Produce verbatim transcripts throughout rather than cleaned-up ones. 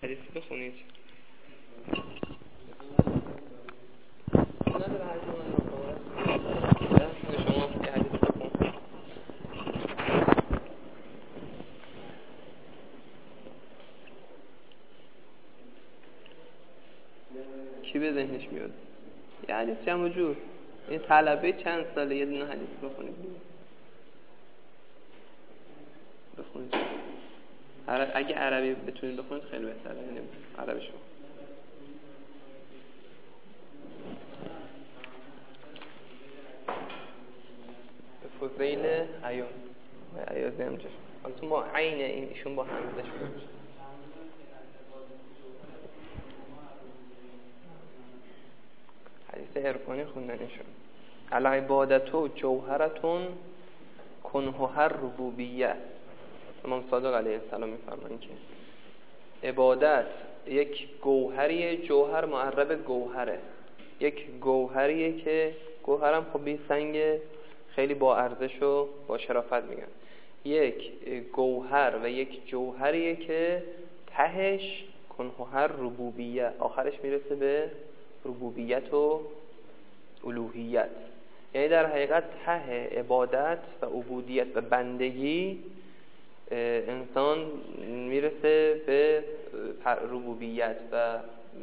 حدیث بخونید. نداره هر جمعه نخوره شما یه حدیث بخون. کی به ذهنش میاد؟ یه حدیث جمع جور. این طلبه چند ساله یه دونه حدیث بخونید بخونید. اگه عربی بتونید بخونید خیلی بهتره. یعنی عربی شما به فضیل عیان و عیازی همجاش حالا تو ما عین این ایشون با همزه شده حدیث عرفانی خوندن ایشون. العبادتو جوهرتون کنهر ربوبیه. امام صادق علیه السلام میفرمایند که عبادت یک گوهریه. جوهر معرب گوهره، یک گوهریه که گوهرم خب بی سنگ خیلی با ارزش و با شرافت میگن. یک گوهر و یک جوهریه که تهش کنهر ربوبیه، آخرش میرسه به ربوبیت و الوهیت. یعنی در حقیقت ته عبادت و عبودیت و بندگی انسان میرسه به ربوبیت و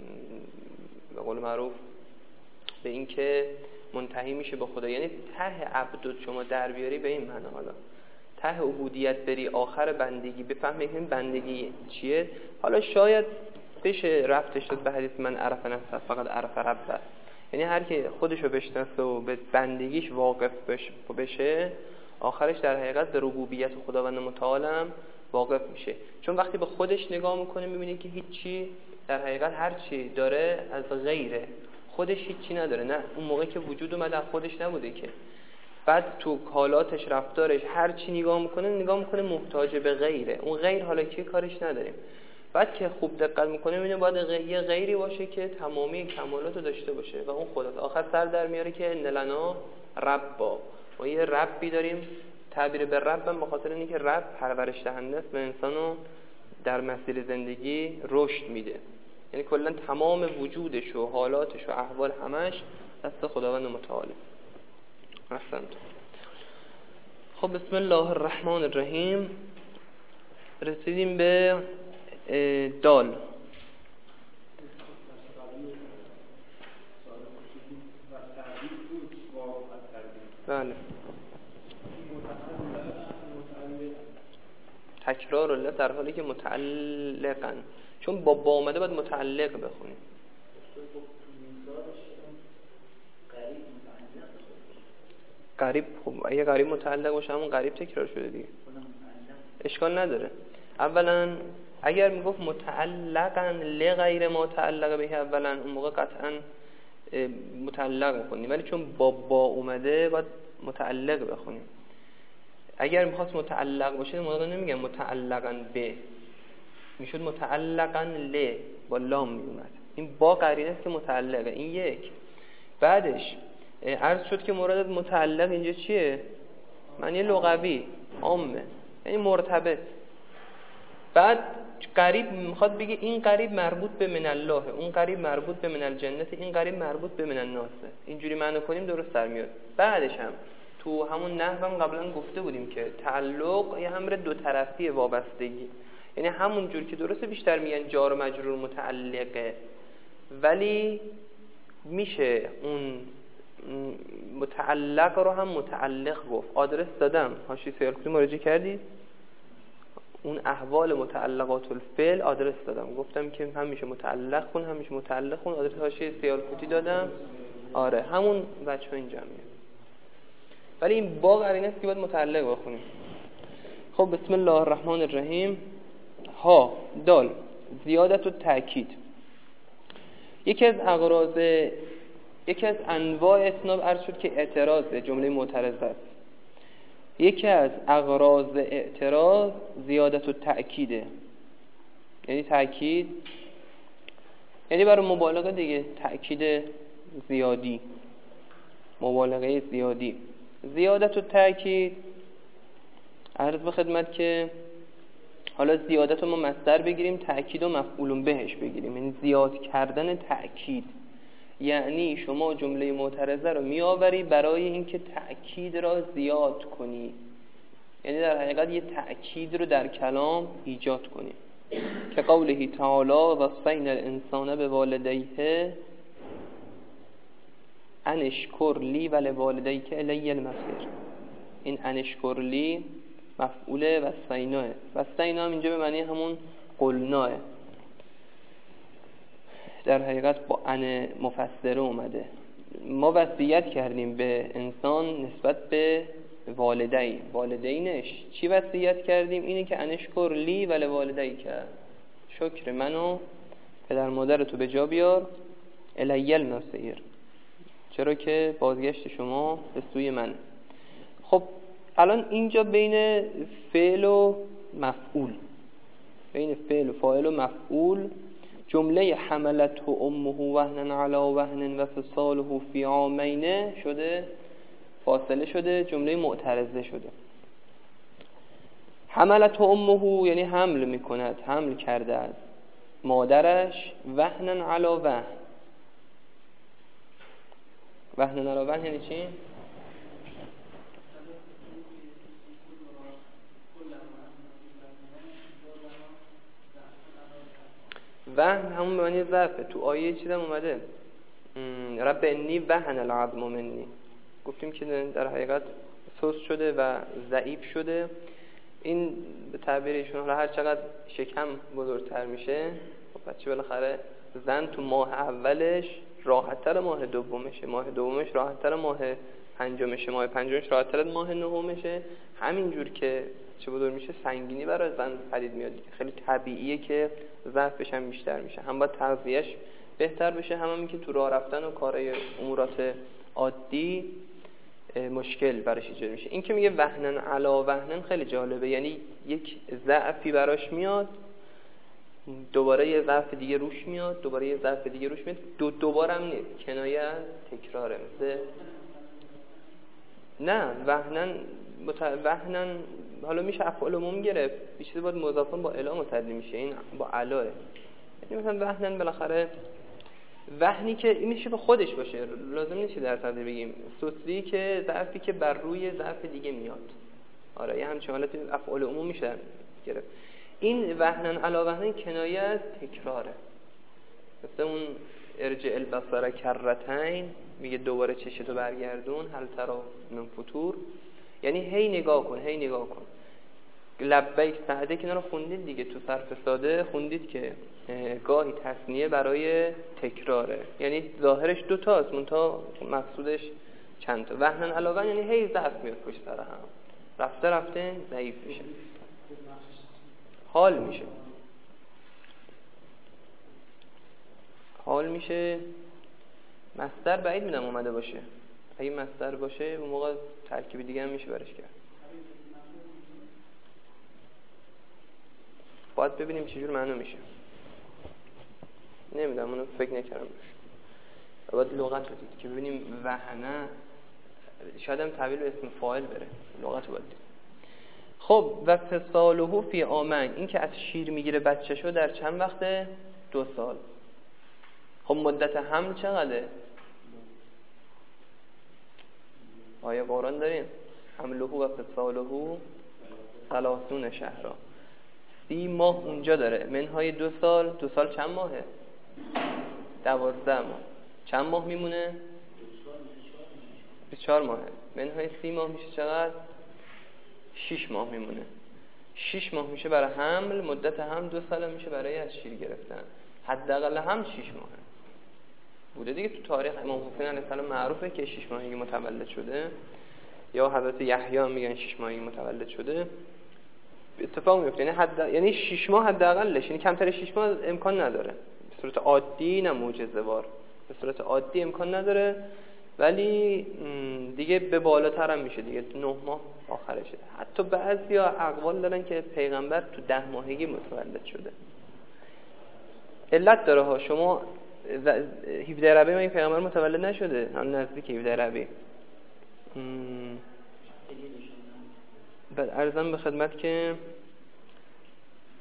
به قول معروف به این که منتهی میشه به خدا. یعنی ته عبدت شما در بیاری به این معنی، حالا ته عبودیت بری آخر بندگی بفهمی این بندگی چیه. حالا شاید بشه ربطش داد به حدیث من عرف نفسه فقط عرف ربه. یعنی هر کی خودشو بشناسه و به بندگیش واقف بشه آخرش در حقیقت به ربوبیت خداوند متعال هم واقف میشه. چون وقتی به خودش نگاه میکنه میبینه که هیچی در حقیقت هر چی داره از غیره، خودش هیچی نداره. نه اون موقع که وجود اومده خودش نبوده که. بعد تو حالاتش رفتارش هر چی نگاه میکنه نگاه میکنه محتاج به غیره. اون غیر حالا کی کارش نداریم. بعد که خوب دقت میکنه میبینه باید غ... یه غیری باشه که تمامی کمالاتو داشته باشه و اون خداست. آخر سر در میاره که ان لنا ربا، ما یه ربی داریم. تعبیر به ربم به خاطر اینکه رب پرورش دهنده است و انسانو در مسیر زندگی رشد میده. یعنی کلا تمام وجودش و حالاتش و احوال همش دست خداوند متعال. احسنت. خب بسم الله الرحمن الرحیم. رسیدیم به دال. بله. تکرار الله در حالی که متعلقن، چون با با اومده باید متعلق بخونیم. قریب خب اگه قریب متعلق باشه همون قریب تکرار شده دیگه، اشکال نداره. اولا اگر میگفت متعلقن لغیر ما تعلق به اولا اون موقع قطعا متعلق بخونیم، ولی چون با با اومده باید متعلق بخونیم. اگر میخواست متعلق باشه موقع نمیگم متعلقن به، میشد متعلقن ل با لام میومد. این با قرینه است که متعلقه. این یک. بعدش عرض شد که مراد متعلق اینجا چیه؟ معنی لغوی عامه، یعنی مرتبط. بعد قریب میخواد بگه این قریب مربوط به من الله، اون قریب مربوط به من الجنت، این قریب مربوط به من الناس. اینجوری معنی کنیم درست در میاد. بعدش هم تو همون نحو هم قبلا گفته بودیم که تعلق یه امر دو طرفی وابستگی، یعنی همون جور که درسته بیشتر میگن جار و مجرور متعلقه، ولی میشه اون متعلق رو هم متعلق گفت. آدرس دادم حاشیه سیالکوتی مراجعه کردید؟ اون احوال متعلقات الفعل آدرس دادم، گفتم که هم میشه متعلق کن هم میشه متعلق کن. آدرس حاشیه سیالکوتی دادم. آره همون بچه ها اینجا میاد، ولی این با قرینه است که باید متعلق بخونیم. خب بسم الله الرحمن الرحیم. ها دال زیادت و تأکید. یکی از اغراض یکی از انواع اسناد عرض شد که اعتراض جمله معترض است. یکی از اغراض اعتراض زیادت و تأکیده، یعنی تأکید یعنی برای مبالغه دیگه، تأکید زیادی، مبالغه زیادی. زیادت و تأکید عرض به خدمت که حالا زیادت رو ما مصدر بگیریم، تأکید و مفعول بهش بگیریم، یعنی زیاد کردن تأکید. یعنی شما جمله معترضه رو میآوری برای اینکه تأکید را زیاد کنی، یعنی در حقیقت یه تأکید رو در کلام ایجاد کنی. که قوله تعالی وصینا الانسان بوالدیه ان اشکر لی ولوالدیک الی المصیر. این ان اشکر لی مفعول وصیناه. وصینا اینجا به معنی همون قلناه، در حقیقت با ان مفسره اومده. ما وصیت کردیم به انسان نسبت به والدین، والدینش چی وصیت کردیم؟ اینه که ان اشکر لی ولوالدیک، شکر منو پدر مادر تو به جا بیار، الی المصیر، چرا که بازگشت شما به سوی من. خب الان اینجا بین فعل و مفعول، بین فعل و فاعل و مفعول جمله حملته امه وهنا علی وهن و فصاله فی عامین شده، فاصله شده، جمله معترضه شده. حملته امه یعنی حمل میکند، حمل کرده است مادرش، وهنا علی وهن. وهنا علی وهن یعنی چی؟ وهن همون به معنی ضعفه. تو آیه چیزم اومده رب انی وهن العظم منی، گفتیم که در حقیقت سوس شده و ضعیف شده. این به تعبیر ایشون هر چقدر شکم بزرگتر میشه بچه بالاخره زن تو ماه اولش راحت‌تر ماه دومشه، ماه دومش راحت‌تر ماه پنجمشه، ماه پنجمش راحت‌تر ماه نهمشه. همینجور که چه بزرگ میشه سنگینی برای زن پدید میاد. خیلی طبیعیه که ضعفش هم بیشتر میشه، هم باید تغذیه‌اش بهتر بشه، هم همین که تو راه رفتن و کارهای امورات عادی مشکل براش ایجاد میشه. این که میگه وهنن علا وهنن خیلی جالبه، یعنی یک ضعفی براش میاد، دوباره یه ضعف دیگه روش میاد، دوباره یه ضعف دیگه روش میاد، دو دوباره هم نیست، کنایه از تکراره. مثل نه وهنن مت... وهنن حالا میشه افعال عموم گرفت، بیشتر باید مضافن با الا متعدی میشه، این با علاه. یعنی مثلا وهنن بالاخره وهنی که این میشه به خودش باشه، لازم نیست در تقدیر بگیم سوسری که ضعفی که بر روی ضعف دیگه میاد. آره یه همچین حالتی افعال عموم میشه گرفت. این وهنن علا وهنن کنایه از تکراره، مثل اون ارجع البصر کرتین، میگه دوباره چشتو برگردون، هل ترى من فطور، یعنی هی نگاه کن، هی نگاه کن. لبیک سعده که اینا رو خوندید دیگه، تو صرف ساده خوندید که گاهی تثنیه برای تکراره، یعنی ظاهرش دو تاست منتها مقصودش چند تا. وهنن علاوه یعنی هی ضعف میاد پشت سر هم، رفته رفته ضعیف میشه، حال میشه حال میشه مصدر بعید میدم اومده باشه، اگه مصدر باشه اون موقع ترکیب دیگه هم میشه برش کرد. باید ببینیم چجور معنا میشه، نمیدونم، اونو فکر نکردم روش. باید لغت رو دید که ببینیم وهنه شاید هم تحویل به اسم فاعل بره، لغت رو باید دید. خب و فصاله فی عامین، این که از شیر میگیره بچه‌شو در چند وقته؟ دو سال. خب مدت حمل چقدره؟ آیه قرآن داریم حمله و فصاله ثلاثون شهرا، سی ماه اونجا داره. منهای دو سال، دو سال چند ماهه؟ دوازده ماه. چند ماه میمونه؟ بیست و چهار ماهه. منهای سی ماه میشه چقدر؟ شش ماه میمونه. شش ماه میشه برای حمل، مدت هم دو سال میشه برای از شیر گرفتن. حداقل هم شش ماهه بوده دیگه. تو تاریخ امام حسین علیه السلام معروفه که شش ماهگی متولد شده، یا حضرت یحیی هم میگن شش ماهگی متولد شده. اتفاق میفته، یعنی حد یعنی شش ماه حداقلش، یعنی کمتر شش ماه امکان نداره به صورت عادی، نه معجزه وار، به صورت عادی امکان نداره، ولی دیگه به بالاتر هم میشه دیگه، نه ماه آخرشه. حتی بعضیا اقوال دارن که پیغمبر تو ده ماهگی متولد شده. علت داره ها، شما هفده ربیع این پیغمبر متولد نشده، هم نزدیک هفده ربیع. بعد عرضم به خدمت که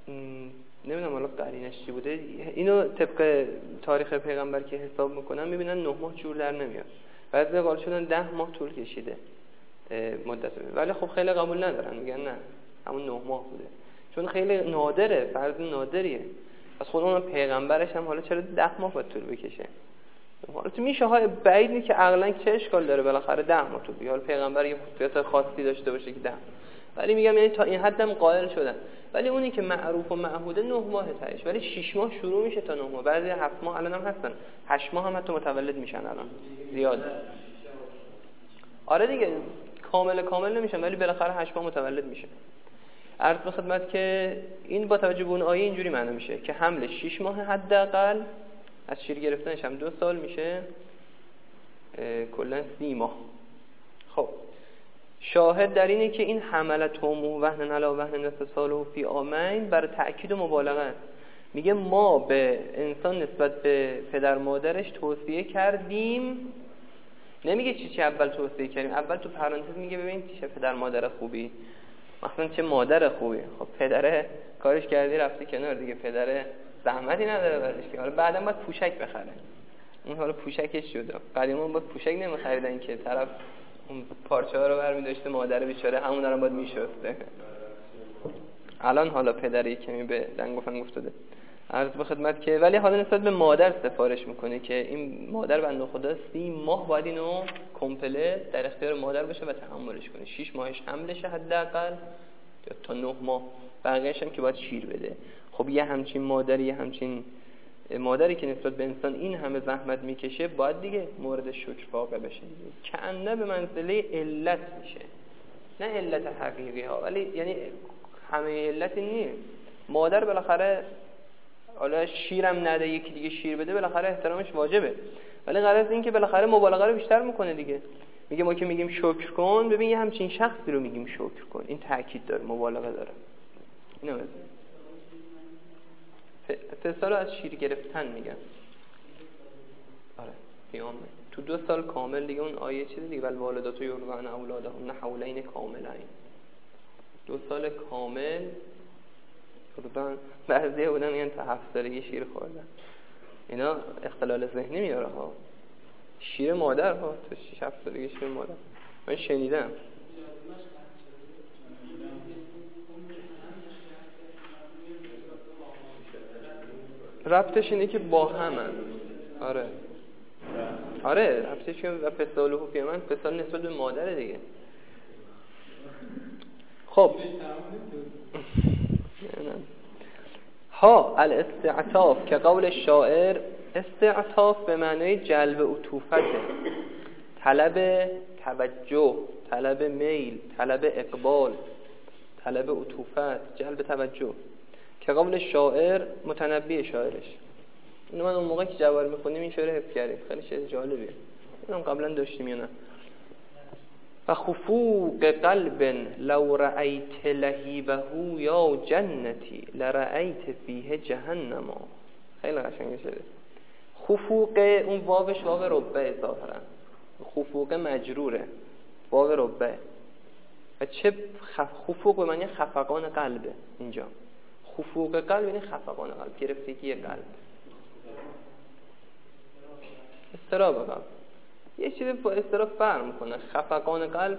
نمیدونم حالا قرینش چی بوده، اینو طبق تاریخ پیغمبر که حساب میکنن میبینن نه ماه جور در نمیاد، بعضی قال شدن ده ماه طول کشیده مدت، ولی خب خیلی قبول ندارن، میگن نه همون نه ماه بوده، چون خیلی نادره، فرض نادریه. از خود اون پیغمبرش هم حالا چرا ده ماه باید طول بکشه؟ حالا تو میشه های بعید نیست که عقلا چه اشکال داره بالاخره ده ماه طول بکشه، حالا پیغمبر یه خصوصیت خاصی داشته باشه که ده، ولی میگم یعنی تا این حدم قائل شدن. ولی اونی که معروف و معهوده نه ماه تاش، ولی شش ماه شروع میشه تا نه ماه، بعضی هفت ماه الان هم هستن، هشت ماه هم حتی متولد میشن الان زیاد. آره دیگه کامل کامل نمیشن ولی بالاخره هشت ماه متولد میشه. عرض به خدمت که این با توجه به اون آیه اینجوری معنی میشه که حمل شش ماه حداقل، از شیر گرفتنش هم دو سال میشه، کلا سی ماه. خب شاهد در اینه که این حملتهم وهن علی وهن نفساله فی عامین برای تأکید و مبالغه است. میگه ما به انسان نسبت به پدر مادرش توصیه کردیم، نمیگه چی چی اول توصیه کردیم، اول تو پرانتز میگه ببین چه پدر مادر خوبی، مثلا چه مادر خوبی. خب پدره کارش کردی رفتی کنار دیگه، پدره زحمتی نداره برش که حالا بعدم باید پوشک بخره، اون حالا پوشکش شده. قدیما باید پوشک نمیخریدن که طرف اون پارچه ها رو برمی داشته، مادر بیچاره همون دارم باید میشسته. الان حالا پدری کمی به دنگ و فنگ افتاده. عرض به خدمت که ولی حالا نسبت به مادر سفارش میکنه که این مادر بنده خدا سی ماه باید اینو کمپلت در اختیار مادر بشه و تحملش کنه. شش ماهش حملشه حداقل تا نه ماه، بقیه‌اش هم که باید شیر بده. خب یه همچین مادری، یه همچین مادری که نسبت به انسان این همه زحمت میکشه باید دیگه مورد شکر واقع بشه دیگه. کأنه به منزله علت میشه، نه علت حقیقی ها، ولی یعنی همه علت نیست. مادر بالاخره حالا شیرم نده یکی دیگه شیر بده، بالاخره احترامش واجبه، ولی غرض این که بالاخره مبالغه رو بیشتر میکنه دیگه. میگه ما که میگیم شکر کن، ببین یه همچین شخصی رو میگیم شکر کن، این تاکید داره، مبالغه داره. اینو بزن فسال از شیر گرفتن میگن. آره پیامه تو دو سال کامل دیگه، اون آیه چیزی دیگه، بل والداتو یرضعن اولادهن حولین کاملین، دو سال کامل یرضعن. بعضی بودن میگن تا هفت سالگی شیر خوردن، اینا اختلال ذهنی میاره ها. شیر مادر ها، تو شش هفت سالگی شیر مادر، من شنیدم. ربطش اینه که با همن. آره آره ربطش اینه و فساله فی من، فسال نسبت به مادر دیگه. خب ها الاستعطاف که قول شاعر، استعطاف به معنای جلب عطوفته، طلب توجه، طلب میل، طلب اقبال، طلب عطوفت، جلب توجه. که قول شاعر متنبی شاعرش. اینو من اون موقع که جوار میخونیم این شعر حفظ کردیم، خیلی چیز جالبیه، اینم قبلا داشتیم یا نه. و خفوق قلب لو رأیت لهیبه یا جنتی لرأیت فیه جهنم. خیلی قشنگه شده. خفوق اون واوش واو ربه ظاهرا، خفوق مجروره، واو ربه. و چه خفوق به معنی خفقان قلبه اینجا. خفوق قلب یعنی خفقان قلب، گرفتگی قلب، استراب قلب. یه چیزی با استراب فرق میکنه. خفقان قلب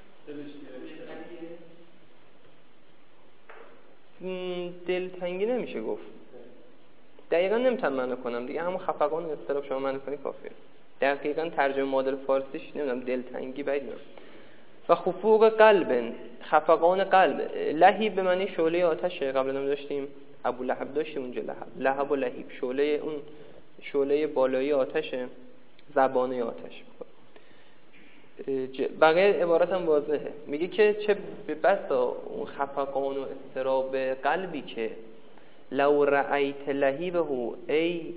دلتنگی نمیشه گفت، دقیقا نمیتونم معنی کنم دیگه، همون خفقان استراب شما معنی کنی کافیه. دقیقا ترجمه مادر فارسیش نمیدونم، دلتنگی باید نمیم. و خفوق قلب، خفقان قلب. لهیب به معنی شعله آتشه، قبلا هم داشتیم، ابو لهب داشتیم اونجا، لهب لهب و لهیب، شعله اون شعله بالایی آتشه، زبانه آتش. بقیه عبارت هم واضحه، میگه که چه به بسا اون خفقان و اضطراب قلبی که لو رأیت لهیبه، ای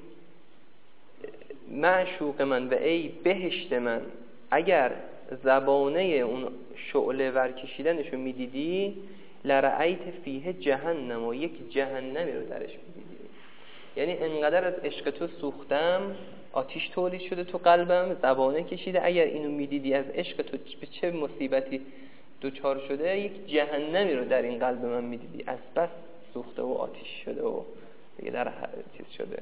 معشوق من و ای بهشت من، اگر زبانه اون شعله ورکشیدنشو میدیدی، لرأیت فیه جهنم، و یک جهنمی رو درش میدیدی. یعنی انقدر از عشق تو سوختم، آتیش تولید شده تو قلبم، زبانه کشیده، اگر اینو میدیدی از عشق تو به چه مصیبتی دوچار شده، یک جهنمی رو در این قلب من میدیدی، از بس سوخته و آتش شده و دیگه در چیز شده.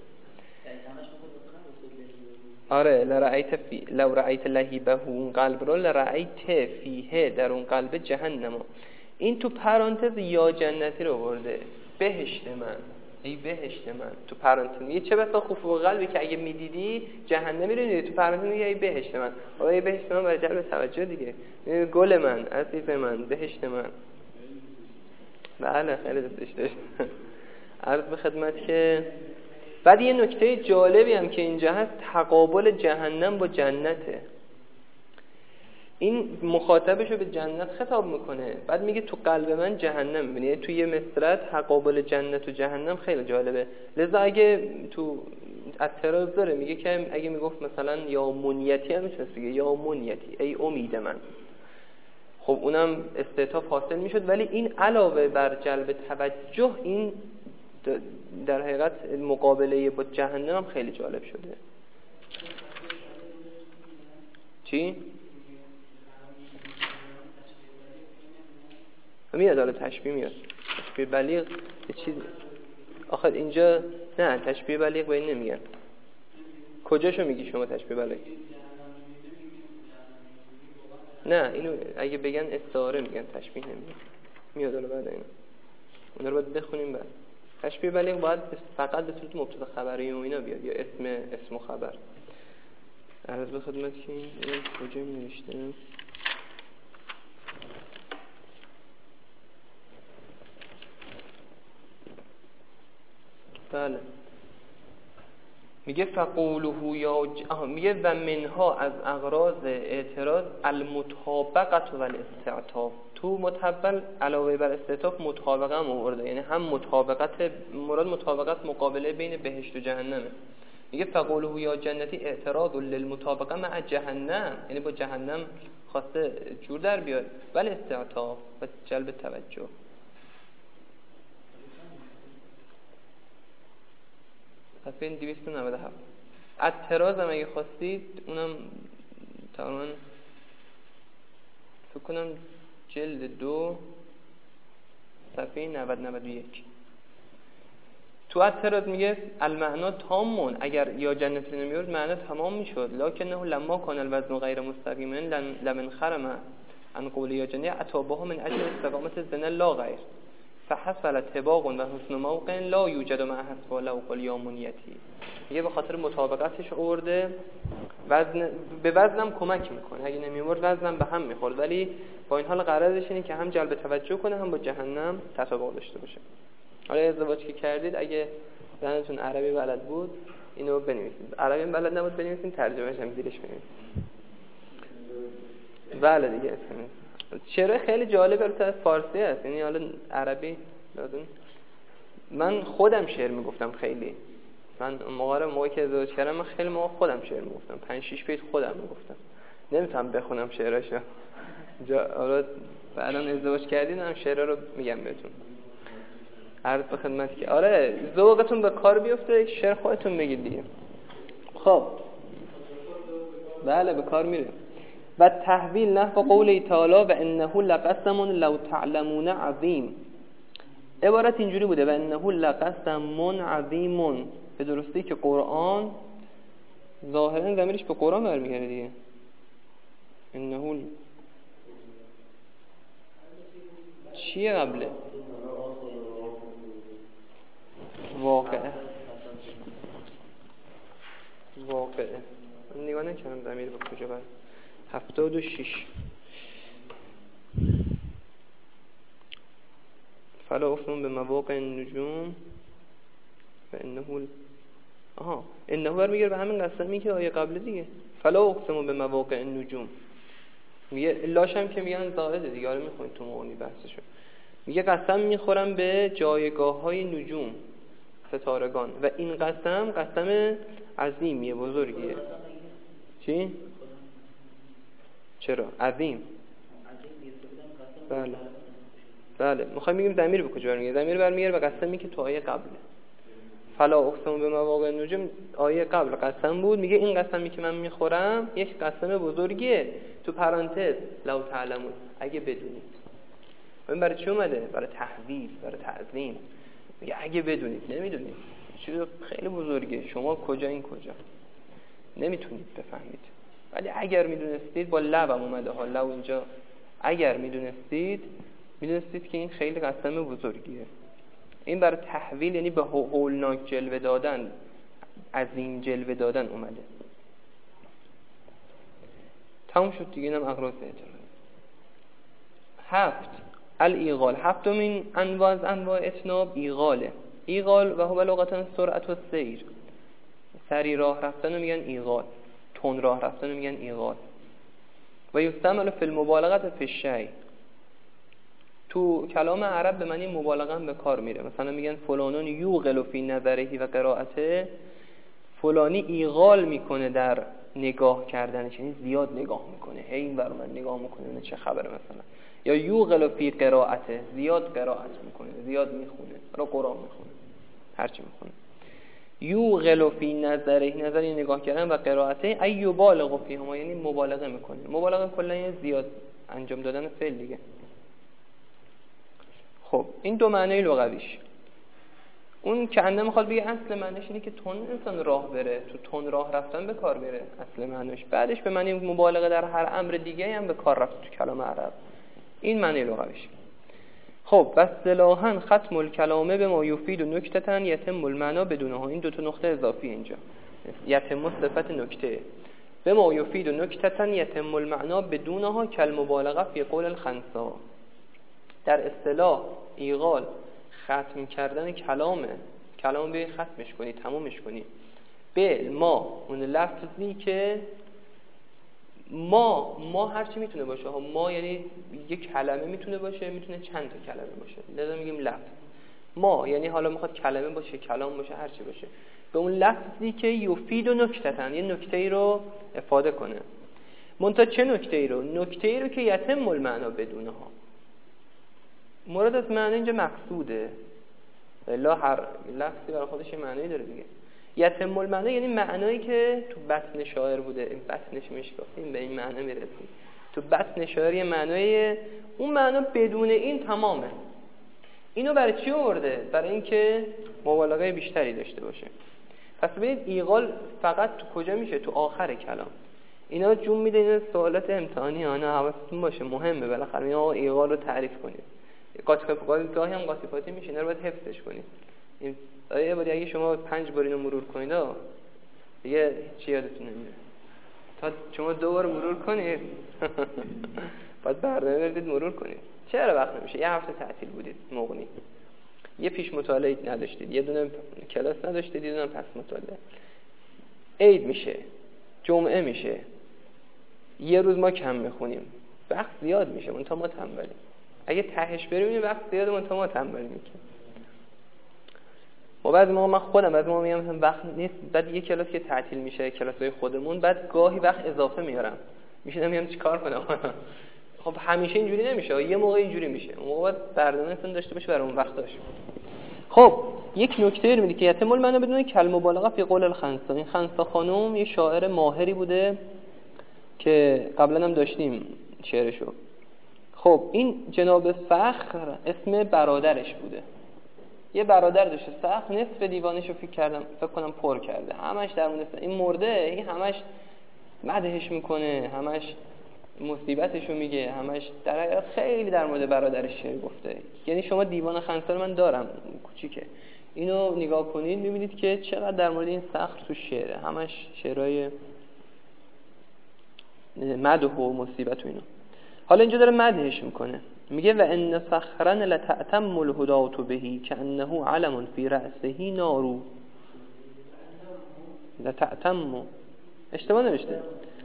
آره لرأیت فی لو رأیت لهیبه اون قلب رو لرأیت فیه در اون قلب جهنم. این تو پرانتز یا جنتی رو برده بهشت من، ای بهشت من تو پرانتز میگه چه بسا خفوق قلبی که اگه میدیدی جهنمی رو میدیدی، تو پرانتز میگه ای بهشت من. آره ای بهشت من برای جلب توجه دیگه، گل من، عزیز من، بهشت من. بله خیلی دوستش داشت. عرض به خدمت که بعد یه نکته جالبی هم که اینجا هست تقابل جهنم با جنته. این مخاطبش رو به جنت خطاب میکنه، بعد میگه تو قلب من جهنم میبینی. تو یه مصرع تقابل جنت و جهنم خیلی جالبه. لذا اگه تو اعتراض داره میگه که اگه میگفت مثلا یا منیتی هم میتونست بگه یا منیتی ای امید من، خب اونم استعطاف حاصل میشد. ولی این علاوه بر جلب توجه این در حقیقت مقابله با جهنم هم خیلی جالب شده. چی؟ میاد داره تشبیه میاد، تشبیه بلیغ یه چیز آخر اینجا نه، تشبیه بلیغ به این نمیگن. کجاشو میگی شما تشبیه بلیغ؟ نه اینو اگه بگن استعاره میگن، تشبیه نمیگن. میاد داره بعد اینو اون رو باید بخونیم. بعد تشبیه بلیغ باید فقط به صورت مبتدا خبری و اینا بیاد یا اسم اسم و خبر. عرض به خدمت که این کجا نوشتم؟ بله میگه فقوله یا ج... آها میگه و منها از اغراض اعتراض المطابقت و الاستعطاف. تو متبل علاوه بر استعطاف مطابقه هم آورده، یعنی هم مطابقت مراد مطابقت مقابله بین بهشت و جهنمه. میگه فقوله یا جنتی اعتراض للمطابقه مع جهنم، یعنی با جهنم خواسته جور در بیاد، ولی استعطاف و جلب توجه. صفحه دویست و نود و هفت اعتراض هم اگه خواستید اونم تقریبا فکر کنم جلد دو صفحه نود نود و یک. تو اعتراض میگه المعنا تامون، اگر یا جنت نمیورد معنا تمام میشد. لکنه لما کان الوزن غیر مستقیما لمن خرم عن قول یا جنت اتابه من اجل استقامت الزن لا غیر فحصل طباق و حسن موقع لا یوجد مع حسب لو قل یا منیتی. میگه به خاطر مطابقتش آورده، وزن به وزنم کمک میکنه، اگه نمیورد وزنم به هم میخورد، ولی با این حال قرارش اینه که هم جلب توجه کنه هم با جهنم تطابق داشته باشه. حالا ازدواج که کردید اگه زنتون عربی بلد بود اینو بنویسید، عربی بلد نبود بنویسید، ترجمهش هم زیرش بنویسید. بله دیگه اسم شعر خیلی جالب البته فارسی هست، یعنی حالا عربی لازم. من خودم شعر میگفتم خیلی، من موقع موقعی که ازدواج کردم من خیلی موقع خودم شعر میگفتم، پنج شش بیت خودم میگفتم. نمیتونم بخونم شعراشو. حالا بعداً ازدواج کردین هم شعرها رو میگم بهتون. عرض به خدمت که آره ذوقتون به کار بیفته، شعر خودتون بگید دیگه. خب بله به کار میره. و تحویل نحو قول تعالی و انه لقسم لو تعلمون عظیم. عبارت اینجوری بوده و انه لقسم عظیم، به درستی که قرآن ظاهرا ضمیرش به قرآن برمیگرده دیگه. انه چیه قبله؟ واقعه واقعه من نگاه نکردم ضمیر به کجا برد. هفتاد و شش فلا اقسم به مواقع النجوم و انه آها انه برمیگره به همین قسمی که آیه قبل دیگه. فلا اقسم به مواقع النجوم میگه لاشم که میگن زائده دیگه، آره میخونید تو معنی بحثشو. میگه قسم میخورم به جایگاه های نجوم ستارگان و این قسم قسم عظیمیه، بزرگیه. چی؟ چرا؟ عظیم. بله بله میخوایم بگیم ضمیر به کجا برمیگره؟ ضمیر برمیگره به قسمی که تو آیه قبله. فلا اقسم به مواقع النجوم آیه قبل قسم بود، میگه این قسمی که من میخورم یک قسم بزرگیه. تو پرانتز لو تعلمون اگه بدونید. این برای چی اومده؟ برای تحویل، برای تعظیم. میگه اگه بدونید. نمیدونید، چیز خیلی بزرگه. شما کجا این کجا نمیتونید بفهمید، ولی اگر میدونستید، با لبم اومده ها، لب اینجا، اگر میدونستید میدونستید که این خیلی قسم بزرگیه. این برای تحویل، یعنی به هولناک جلوه دادن، از این جلوه دادن اومده. تموم شد دیگه. اینم اغراض اعتراض. هفت الایغال. هفتمین انواع از انواع اتناب ایغاله. ایغال و هو لغتاً سرعت و سیر. سری راه رفتن رو میگن ایغال، تون راه رفتن رو میگن ایغال. و یستعمل فی المبالغه فی الشیء. تو کلام عرب به معنی مبالغه هم به کار میره. مثلا میگن فلانون یوغل فی نظره و قرائته، فلانی ایغال میکنه در نگاه کردنش، یعنی زیاد نگاه میکنه، هی این بر من نگاه میکنه اون چه خبره مثلا. یا یوغل فی قرائته، زیاد قرائت میکنه، زیاد میخونه، را قرآن میخونه، هر چی میخونه. یوغل فی نظره، نظری نگاه کردن، و قرائته ای یبالغ فی هما، یعنی مبالغه میکنه. مبالغه کلا یعنی زیاد انجام دادن فعل دیگه. خب این دو معنی لغویش. اون که انده میخواد بگه اصل معنیش اینه که تون انسان راه بره، تو تون راه رفتن به کار بره، اصل معنیش. بعدش به معنی مبالغه در هر امر دیگه هم به کار رفت تو کلام عرب. این معنی لغویش. خب و اصطلاحاً ختم الکلامه به ما یفید و نکتة یتم المعنا بدونها. این دو تا نقطه اضافی اینجا. یتم صفت نکته، به ما یفید و نکتة یتم المعنا بدونها کالمبالغه فی قول الخنساء. در اصطلاح ایغال ختم کردن کلامه، کلام به ختمش کنی، تمومش کنی به ما، اون لفظی که ما ما هر چی میتونه باشه. ما یعنی یک کلمه میتونه باشه، میتونه چند تا کلمه باشه، لذا میگیم لفظ. ما یعنی حالا میخواد کلمه باشه، کلام باشه، هر چی باشه، به اون لفظی که یفید و نکتتن، یه نکته ای رو افاده کنه. منتها چه نکته ای رو؟ نکته ای رو که یتم المعنا بدونها. مراد از معنی اینجا مقصوده، الا هر لفظی برای خودش یه معنی داره دیگه. یتم المعنا یعنی معنایی که تو بطن شاعر بوده، این بطنش میشکافیم به این معنی میرسیم. تو بطن شاعر یه معنای، اون معنا بدون این تمامه. اینو برای چی آورده؟ برای اینکه مبالغه بیشتری داشته باشه. پس ببینید ایغال فقط تو کجا میشه؟ تو آخر کلام. اینا جون میده، اینا سوالات امتحانی، آنا حواستون باشه، مهمه بالاخره. اینا ایغال رو تعریف کنید. قاطی گاهی هم قاطی میشه، اینا رو باید حفظش کنید. این یه باری اگه شما پنج بار اینو مرور کنید دیگه چی یادتون نمیره. تا شما دو بار مرور کنید بعد برنامه بردید مرور کنید. چرا وقت نمیشه؟ یه هفته تعطیل بودید، مغنی، یه پیش مطالعه نداشتید، یه دونه کلاس نداشتید، یه دونه پس مطالعه. عید میشه، جمعه میشه، یه روز ما کم میخونیم، وقت زیاد میشه، منتها ما تنبلیم. اگه تهش بریم این وقت زیاد، منتها ما تنبلیم میکنیم. و بعضی موقع من خودم از ما میگم مثلا وقت نیست، بعد یه کلاس که تعطیل میشه، کلاسای خودمون، بعد گاهی وقت اضافه میارم، میشینم میگم چیکار کنم. خب همیشه اینجوری نمیشه، یه موقع اینجوری میشه، اون موقع برنامه‌تون داشته باشه برای اون وقتاش. خب یک نکته رو میگه که یتم المعنا بدون کلمه مبالغه فی قول الخنسا. این خنسا خانم یه شاعر ماهری بوده که قبلا هم داشتیم شعرشو. خب این جناب فخر اسم برادرش بوده. یه برادر داشته، سخت نصف دیوانشو فکر کردم فکر کنم پر کرده، همش در مورد این مرده، این همش مدحش میکنه، همش مصیبتشو میگه، همش در حقیقت خیلی در مورد برادرش شعر گفته. یعنی شما دیوان خنسا من دارم کوچیکه، اینو نگاه کنید میبینید که چقدر در مورد این سخت تو شعره، همش شعرهای مدح و مصیبت و اینو. حالا اینجا داره مدحش میکنه، میگه و ان صخرن لتأتم الهدات بهی كأنه علم فی رأسه نارو. لتأتم اشتباه نوشته.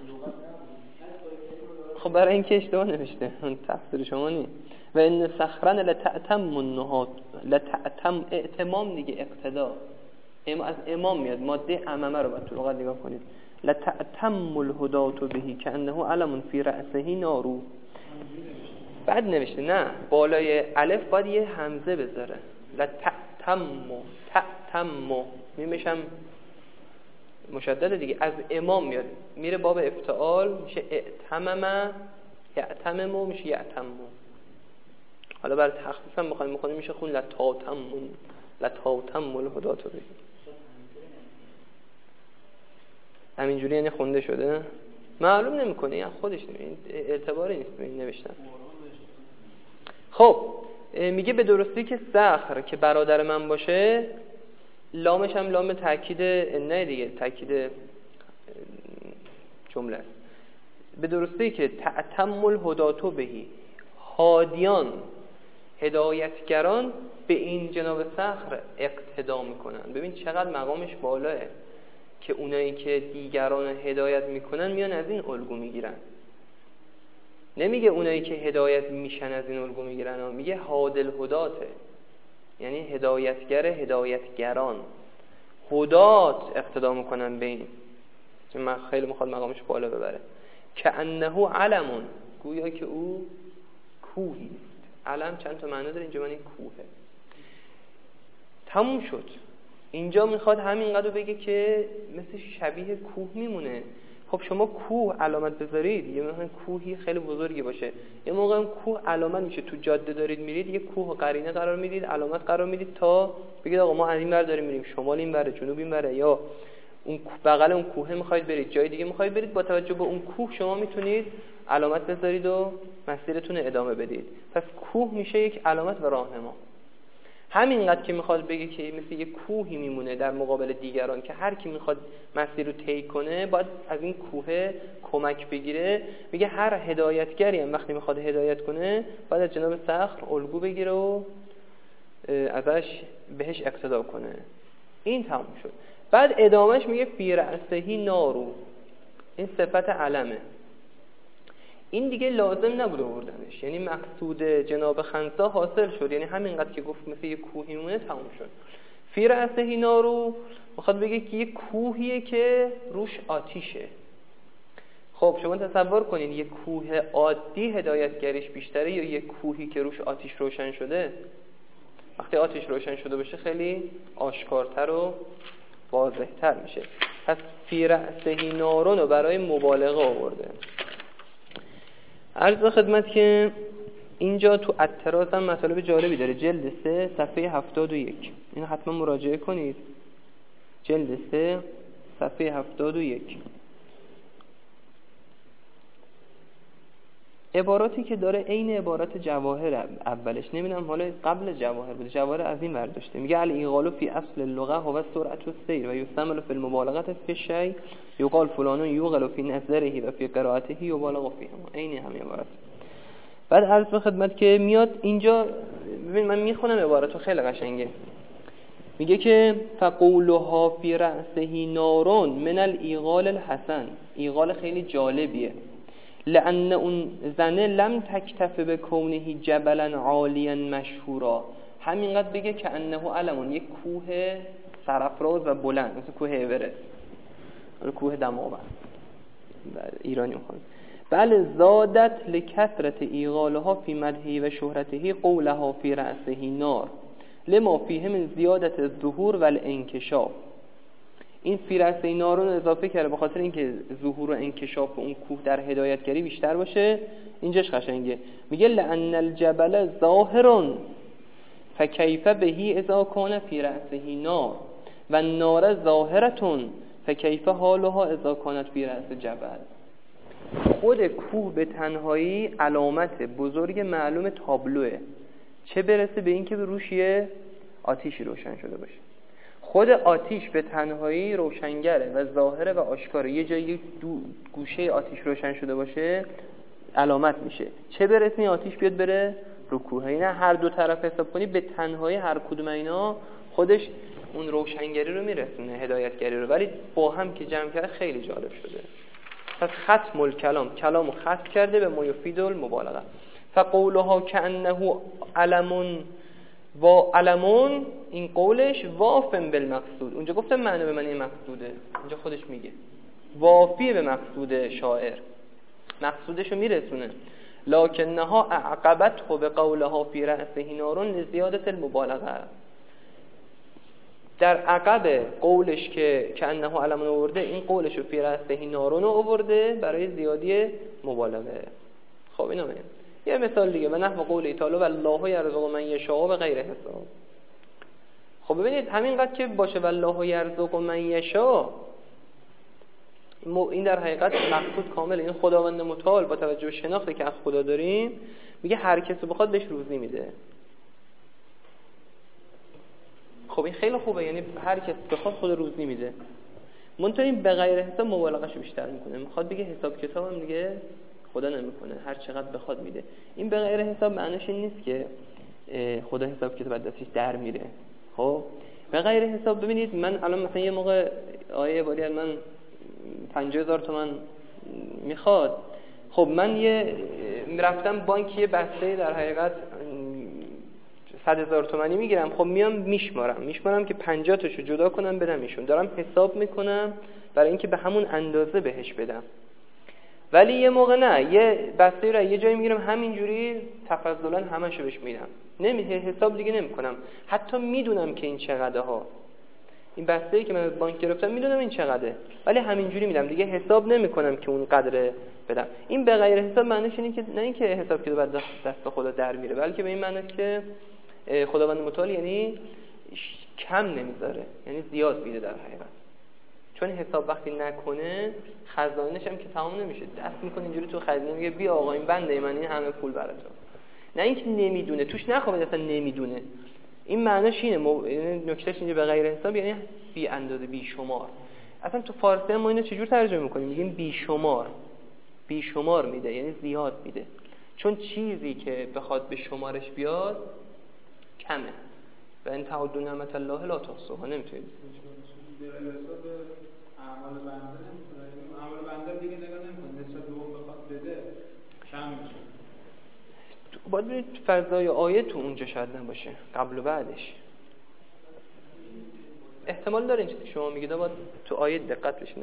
خب برای اینکه اشتباه نوشته اون تفسیر شما نیست. و ان صخرن لتأتم النهات، لتأتم ائتمام دیگه، اقتدا، ام از امام میاد، ماده امامه رو باید تو لغت نگاه کنید. لتأتم الهدات بهی كأنه علم فی رأسه نارو. بعد نوشته نه، بالای الف باید یه همزه بذاره، لتأتم تأتم میمشم مشدد دیگه، از امام میاد میره باب افتعال، میشه اعتمم، یعتمم میشه یعتم. حالا برای تخفیف هم بخوایم بخونیم میشه خون لتاتم، لتاتم الهدات به. همینجوری یعنی خونده شده؟ معلوم نمیکنه، یعنی خودش نمی‌دونه، اعتباری نیست به این نوشتن. خب میگه به درستی که صخر که برادر من باشه، لامش هم لام تاکید نه دیگه، تاکید جمله است. به درستی که تعتم الهداتو بهی، هادیان هدایتگران به این جناب صخر اقتدا میکنن. ببین چقدر مقامش بالاه که اونایی که دیگران هدایت میکنن میان از این الگو میگیرن. نمیگه اونایی که هدایت میشن از این الگو میگیرن، میگه هادل هداته، یعنی هدایتگر هدایتگران، هدات اقتدا میکنن به این. من خیلی میخواد مقامش بالا ببره. که انه علمون، گویا که او کوهی است. علم چند تا معنی داره، اینجا معنی کوهه. تموم شد. اینجا میخواد همینقدر بگه که مثل شبیه کوه میمونه. خب شما کوه علامت بذارید، یه مثلا کوهی خیلی بزرگی باشه، یه موقع اون کوه علامت میشه، تو جاده دارید میرید یه کوه قرینه قرار میدید، علامت قرار میدید تا بگید آقا ما از این ور داریم میریم، شمال این ور، جنوب این ور، یا اون بغل اون کوه میخواید برید، جای دیگه میخواید برید، با توجه به اون کوه شما میتونید علامت بذارید و مسیرتون رو ادامه بدید. پس کوه میشه یک علامت و راهنما. همینقدر که میخواد بگه که مثل یک کوهی میمونه در مقابل دیگران که هر کی میخواد مسیر رو طی کنه باید از این کوه کمک بگیره. میگه هر هدایتگری هم وقتی میخواد هدایت کنه باید از جناب صخر الگو بگیره و ازش بهش اقتدا کنه. این تموم شد. بعد ادامهش میگه فی رأسهی نارو، این صفت علمه. این دیگه لازم نبود آوردنش، یعنی مقصود جناب خنسا حاصل شد، یعنی همینقدر که گفت مثل یه کوهی مونه تموم شد. فی رأسهی نارو میخواد بگه که یه کوهیه که روش آتیشه. خب شما تصور کنین یه کوه عادی هدایتگریش بیشتره یا یه کوهی که روش آتیش روشن شده؟ وقتی آتیش روشن شده باشه خیلی آشکارتر و واضح‌تر میشه. پس فی رأسهی نارون رو برای مبالغه آورده. عرض به خدمت که اینجا تو اعتراض هم مطالب جالبی داره. جلد سه صفحه هفتاد و یک، این حتما مراجعه کنید. جلد سه صفحه هفتاد و یک، عباراتی که داره عین عبارت جواهر اولش، نمیدونم حالا قبل جواهر بوده، جواهر از این برداشته. میگه الایغال فی اصل اللغه هو سرعت السیر و یستعمل فی المبالغه فی الشیء یقال فلان یوغل فی نظره و فی قراءته یبالغ فیه. عین همین عبارت. بعد عرض به خدمت که میاد اینجا، ببین من میخونم عبارتو خیلی قشنگه. میگه که فقولها فی رأسه نارون من الایغال الحسن، ایغال خیلی جالبیه. لأن اون زنه لم تکتف به کونه جبلا عالیا مشهورا، همینقدر بگه که انه علمون، یک کوه سرافراز و بلند مثل کوه اورست، کوه دماوند ایرانی میخواد. بل زادت لکثرت ایغالها فی مدحی و شهرته قولها فی رأسه نار لما فیه من زیادت الظهور و الانکشاف. این فی رأسه نار رو اضافه کرده به خاطر اینکه ظهور و انکشاف اون کوه در هدایتگری بیشتر باشه. اینجاش قشنگه، میگه لأن الجبل ظاهر فکیف بهی اذا کان فی رأسه نار و النار ظاهرة فکیف حالها اذا کانت فی رأس جبل. خود کوه به تنهایی علامت بزرگ معلوم تابلوه، چه برسه به اینکه به روش یه آتیشی روشن شده باشه. خود آتیش به تنهایی روشنگره و ظاهره و آشکاره. یه جایی گوشه آتیش روشن شده باشه علامت میشه، چه برسه این آتیش بیاد بره رو کوه. اینه هر دو طرف حساب کنی به تنهایی هر کدوم اینا خودش اون روشنگری رو میرسونه، هدایتگری رو، ولی با هم که جمع کرده خیلی جالب شده. پس ختم الکلام، کلامو ختم کرده به ما یفید المبالغه. فقولها کأنه علمون و علمون، این قولش وافن بالمقصود. اونجا گفتم معنی به معنی مقصوده، اینجا خودش میگه وافی به مقصود شاعر، مقصودشو میرسونه. لکنها اعقبته به قولها فی رأسه نارون لزیادت المبالغه. در عقب قولش که کأنه علمون آورده، این قولشو فی رأسه نارون آورده برای زیادی مبالغه. خب اینا میگه یه مثال دیگه، و نحو قول تعالی والله یرزق من یشاء بغیر حساب. خب ببینید همینقدر که باشه والله یرزق من یشاء، این در حقیقت مقصود کامله. این خداوند متعال با توجه به شناختی که از خدا داریم میگه هر کسی بخواد بهش روزی میده. خب این خیلی خوبه، یعنی هر کسی بخواد خدا روزی میده. منتها این به غیر حساب مبالغه‌اش بیشتر میکنه، میخواد بگه حساب کتابم دیگه خدا نمیکنه، هر چقدر بخواد میده. این به غیر حساب معنیش این نیست که خدا حساب کتاب از دستش در میره. خب به غیر حساب ببینید، من الان مثلا یه موقع آیه باری من پنجاه هزار تومان میخواد، خب من یه رفتم بانک یه بسته در حقیقت صد هزار تومانی میگیرم، خب میام میشمارم میشمارم که پنجاه تاشو جدا کنم بدم ایشون، دارم حساب میکنم برای اینکه به همون اندازه بهش بدم. ولی یه موقع نه، یه بسته رو یه جایی میگیرم همینجوری تفضلا همشو بهش میدم، نمیشه حساب دیگه نمیکنم، حتی میدونم که این چقدره ها، این بسته‌ای که من از بانک گرفتم میدونم این چقدره، ولی همینجوری میدم دیگه، حساب نمیکنم که اون قدره بدم. این به غیر حساب معنیش اینه که نه اینکه حساب که بعد دست خدا در میره، بلکه به این معنی که خداوند متعال یعنی کم نمیذاره، یعنی زیاد میده در حقیقت. چون حساب وقتی نکنه خزانه‌اش هم که تمام نمیشه، دست میکنه اینجوری تو خزینه میگه بیا آقا این بنده من این همه پول برات. نه اینکه نمیدونه، توش نخوابه اصلا نمیدونه. این معنیش اینه، مو... نکتهش اینجا به غیر حساب یعنی بی اندازه، بی شمار. اصلا تو فارسی ما اینو چجور ترجمه میکنیم؟ میگیم بی شمار. بی شمار میده یعنی زیاد میده، چون چیزی که بخواد به شمارش بیاد کمه. و ان تعدوا نعمت الله لا تحصوها، نمیتونید. به غیر حساب اعمال بنده نمیکنه، اعمال بنده دیگه نگاه نمیکنه، نسبت به اون بخواد بده کم میشه. باید ببینید فضای آیه تو اونجا شاید نباشه، قبل و بعدش احتمال داره. این چیزی که شما میگید باید تو آیه دقت بشینه.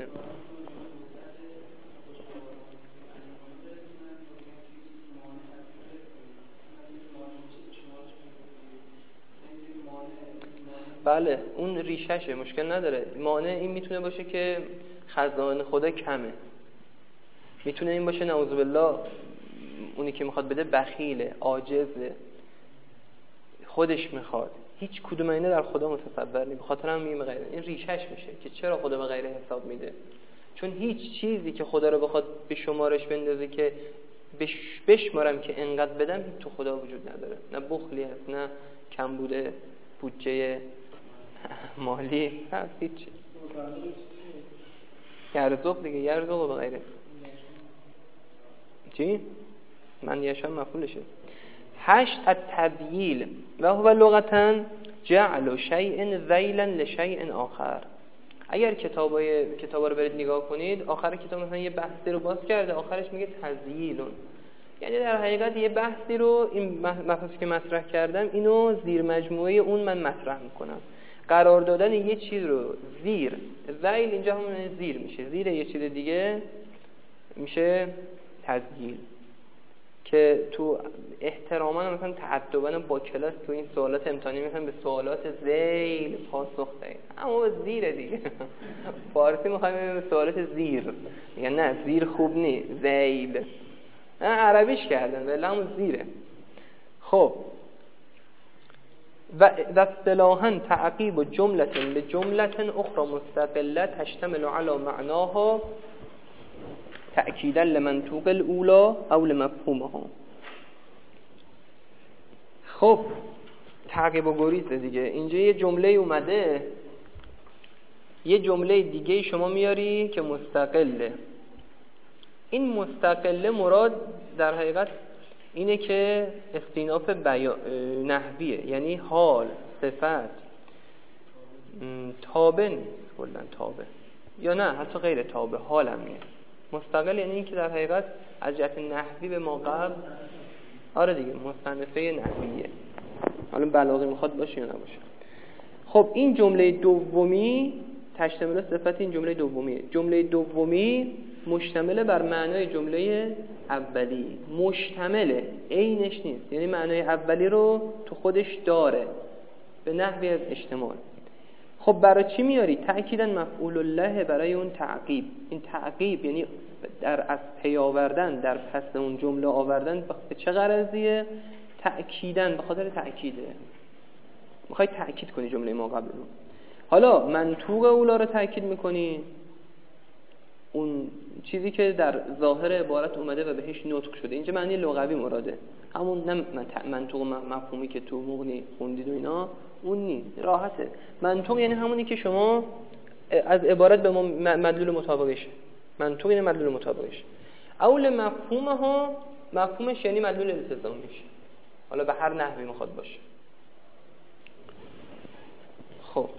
بله اون ریششه، مشکل نداره. مانع این میتونه باشه که خزانه خدا کمه، میتونه این باشه نعوذ بالله اونی که میخواد بده بخیله، عاجزه، خودش میخواد. هیچ کدوم اینا در خدا متصور نیست. بخاطر هم میگم غیر این ریشش میشه که چرا خدا به غیر حساب میده، چون هیچ چیزی که خدا رو بخواد به شمارش بندازه که بش بشمارم که انقدر بدم تو خدا وجود نداره. نه بخلی هست، نه کمبود بودجه مالی، هست هیچ. یرزق دیگه، یرزق به غیره چی؟ من یشان مفعولشه. هشت التبییل و هو لغتا جعل شیء ذیلا لشیء آخر. اگر کتابای کتابا رو برید نگاه کنید، آخر کتاب مثلا یه بحثی رو باز کرده، آخرش میگه تذییلون، یعنی در حقیقت یه بحثی رو این مبحثی که مطرح کردم اینو زیر مجموعه اون من مطرح میکنم. قرار دادن یه چیز رو زیر، ذیل اینجا همون زیر میشه، زیر یه چیز دیگه میشه تذییل. که تو احتراما مثلا تعدبا با کلاس تو این سوالات امتحانی مثلا به سوالات ذیل پاسخ دهید، اما به زیر دیگه فارسی میخوایم به سوالات زیر، میگن نه زیر خوب نی، ذیل. نه عربیش کردن ولی همون زیره. خب و اصطلاحاً تعقیب جملة لجملة اخرى مستقلة تشتمل على معناها تأکیدا لمنطوق الاولا او لمفهومها. خب تعقیب و گریز دیگه، اینجا یه جمله اومده، یه جمله دیگه شما میاری که مستقله. این مستقله مراد در حقیقت اینه که استیناف نحویه، یعنی حال، صفت، تابع نیست کلا، تابع یا نه حتی غیر تابع، حال هم نیست. مستقل یعنی این که در حقیقت از جهت نحوی به ما قبل، آره دیگه مصنفه نحویه، حالا بلاغی میخواد باشه یا نباشه. خب این جمله دومی تشتمل صفت این جمله دومیه. جمله دومی مشتمل بر معنای جمله اولی، مشتمله، عینش نیست، یعنی معنای اولی رو تو خودش داره به نحوی از اشتمال. خب برای چی میاری؟ تأکیداً مفعول الله برای اون تعقیب. این تعقیب یعنی در از پی آوردن، در پس اون جمله آوردن. به چه غرضیه؟ تأکیداً، به خاطر تأکیده. میخوای تأکید کنی جمله ما قبل رو. حالا منطوق اولا رو تأکید میکنی، اون چیزی که در ظاهر عبارت اومده و بهش نطق شده. اینجا معنی لغوی مراده، همون نه منطوق مفهومی که تو مغنی خوندید و اینا، اون نیست. راحته. منطوق یعنی همونی که شما از عبارت به مدلول مطابقش. منطوق یعنی مدلول مطابقش. اول مفهومها، مفهومش یعنی مدلول التزامیش، حالا به هر نحوی میخواد باشه. خب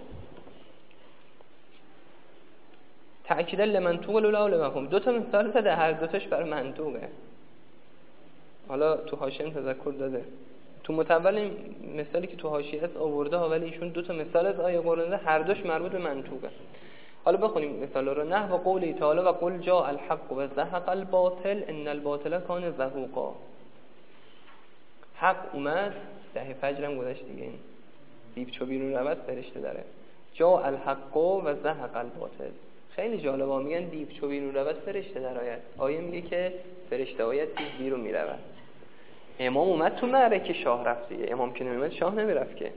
تأکید لمنطوق الاولی و لمفهوم. دو تا مثال زده، هر دو تاش برای منطوقه. حالا تو حاشیه تذکر داده، تو متول این مثالی که تو حاشیه هست آورده ها، ولی ایشون دو تا مثال از آیه قرآنی هر دوش مربوط به منطوقه. حالا بخونیم مثالا رو. نحو قولی تعالی و قل جاء الحق و زهق الباطل ان الباطل کان زهوقا. حق اومد، ده فجر هم گذشت دیگه، این دیو چو بیرون رود فرشته داره. جاء الحق و زهق الباطل. خیلی جالبه، میگن دیو چو بیرون رود فرشته در آید. آیه میگه که فرشته آید دیو بیرون میرود. امام اومد تو معرکه، شاه رفت دیگه. امام که نمیومد شاه نمیرفت که.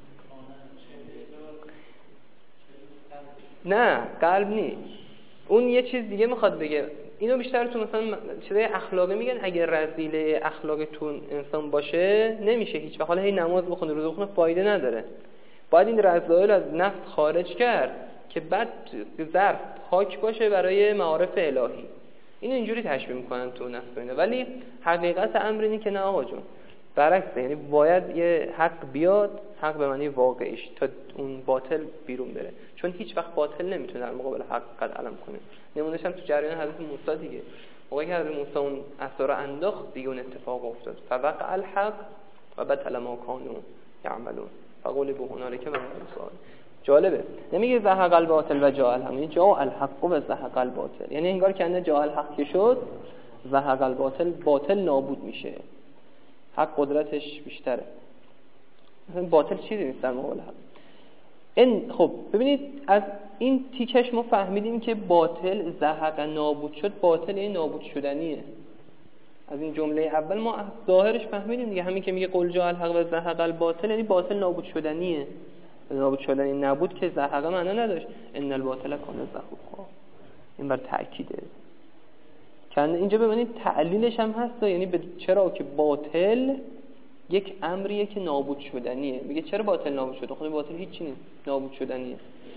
نه قلب نیست، اون یه چیز دیگه میخواد بگه. اینو بیشتر تو مثلا چیزای اخلاقی میگن، اگر رذیله اخلاقی تو انسان باشه نمیشه هیچ وقت. حالا هی نماز بخونه، روزه بخونه، فایده نداره. باید این رذایل از نفس خارج کرد که بعد ظرف پاک باشه برای معارف الهی. اینو اینجوری تشبیه میکنن تو نفس اینا، ولی حقیقت امر اینه که نه آقا جون، برعکسه. یعنی باید یه حق بیاد، حق به معنی واقعیش، تا اون باطل بیرون بره. چون هیچ وقت باطل نمیتونه در مقابل حق قد علم کنه. نمونهش هم تو جریان حضرت موسی دیگه. موقعی که حضرت موسی اون عصا رو انداخت دیگه اون اتفاق افتاد. فوقع الحق و بطل ما کانوا یعملون فغلبوا هنالک من الصالحین. جالبه، نمیگه زهق الباطل و جاء الحق، یعنی جاء الحق و زهق الباطل. یعنی انگار که انده جاء الحق که شد، زهق الباطل، باطل نابود میشه، حق قدرتش بیشتره. مثلا باطل چیزی نیست در مقابل حق. این خب ببینید از این تیکش ما فهمیدیم که باطل زهق نابود شد، باطل این نابود شدنیه. از این جمله اول ما ظاهرش فهمیدیم دیگه، همین که میگه قل جاء الحق و زهق الباطل یعنی باطل نابود شدنیه. نابود شدنی نبود که زهق معنا نداشت. ان الباطل کان زهوقا. این بر تأکیده. چند اینجا ببینید تعلیلش هم هست، یعنی به چرا که باطل یک امریه که نابود شدنیه. میگه چرا باطل نابود شده؟ خود باطل هیچی نیست، نابود شدنیه.